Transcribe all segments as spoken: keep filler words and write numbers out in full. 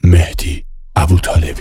مهدی ابوطالبی.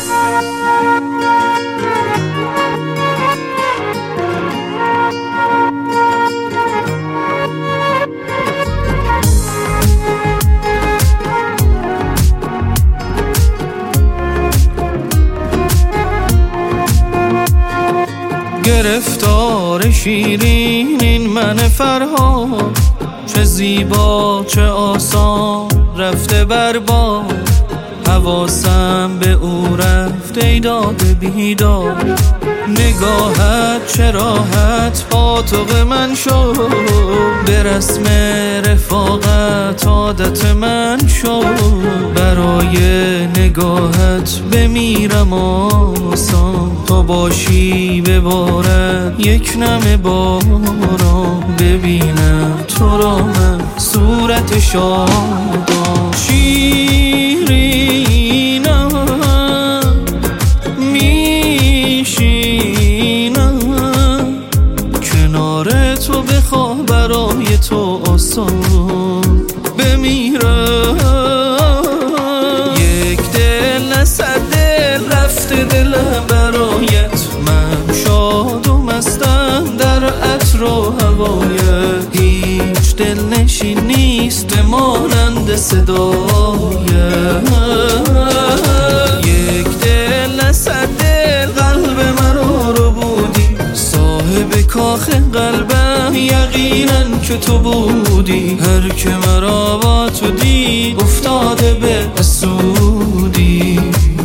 گرفتار شیرین این من فرهاد، چه زیبا چه آسان رفته بر باد. حواسم به او رفت ای داد بیداد، نگاهت چه راحت پاتوق من شد، به رسم رفاقت عادت من شد. برای نگاهت بمیرم آسان، تو باشی ببارد یک نم باران. ببینم تو را من صورت شادان، شیرینم میشینم کنار تو، بخواه برای تو آسان بمیرم. یک دل صد دل رفته دلم برایت، من شاد و مستم در عطر و هوایت. هیچ دل نشین نیست مانند صدایت، یک دل صد دل قلب مرا رو بودی، صاحب کاخ قلبم یقینا که تو بودی. هر که مرا با تو دید افتاده به حسودی.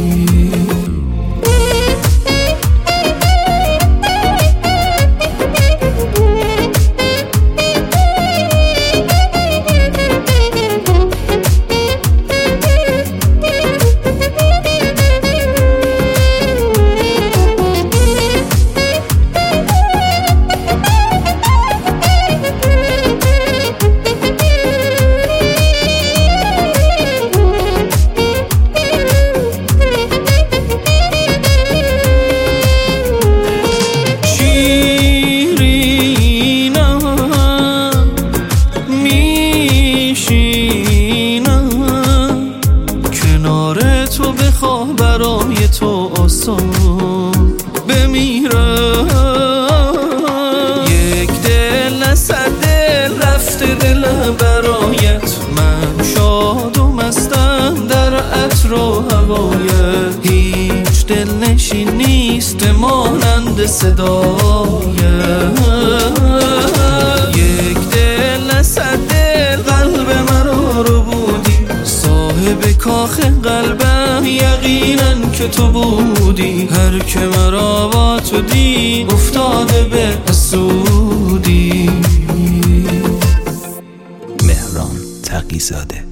تو بخواه برای تو آسان بمیرم. یک دل صد دل رفته دلم برایت، من شاد و مستم در عطر و هوایت. هیچ دل نشین نیست مانند صدایت، یک دل صد دل قلب مرا رو بودی، صاحب کاخ قلبم یقینا که تو بودی. هر که مرا با تو دید افتاده به حسودی. مهران تقی‌زاده.